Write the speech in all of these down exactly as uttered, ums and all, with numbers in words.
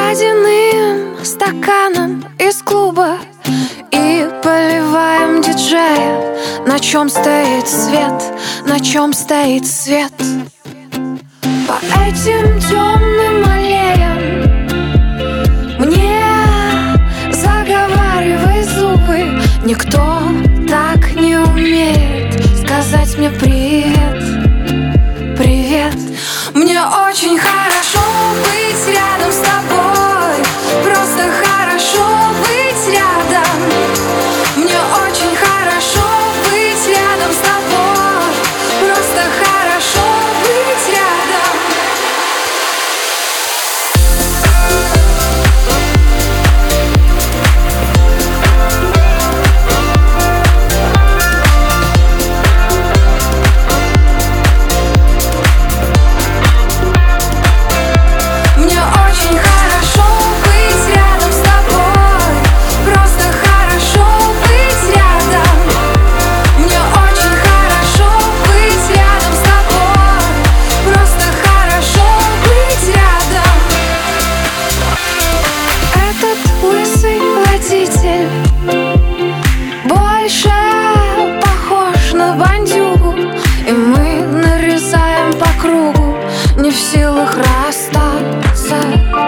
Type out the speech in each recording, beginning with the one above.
водяным стаканом из клуба и поливаем диджея. На чем стоит свет, на чем стоит свет. По этим темным аллеям мне заговаривай зубы. Никто так не умеет сказать мне привет, привет. Мне очень хорошо быть рядом с тобой, просто хорошо быть рядом. Мне очень хорошо быть рядом с тобой, просто хорошо быть рядом. Больше похож на бандюгу, и мы нарезаем по кругу, не в силах расстаться.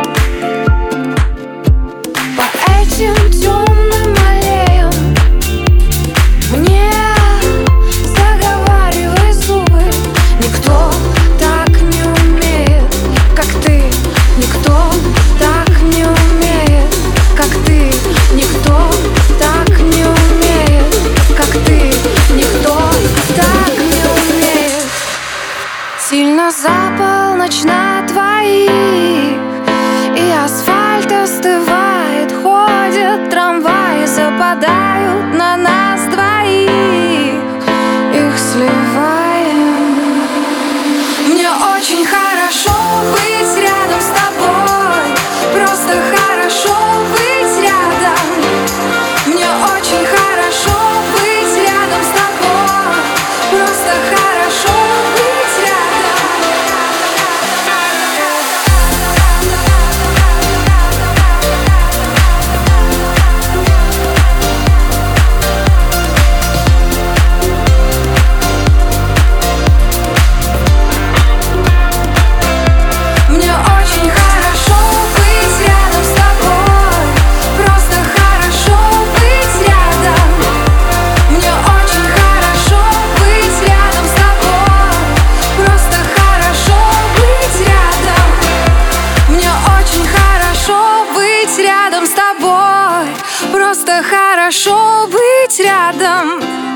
По этим темным аллеям мне заговаривай зубы. Никто так не умеет, как ты. Никто так не умеет, как ты. Никто так не умеет, как ты. Никто так не умеет. Сильно за полночь на двоих, и асфальт остывает, ходят трамваи, западают на нас двоих, их сливаем. Мне очень хорошо быть рядом с тобой, просто хорошо быть рядом. Мне очень хорошо быть рядом с тобой, просто хорошо быть рядом. Мне очень хорошо быть рядом с тобой, просто хорошо быть рядом. Мне очень хорошо быть рядом с тобой, просто хорошо быть рядом. Мне очень хорошо быть рядом с тобой, просто хорошо быть рядом.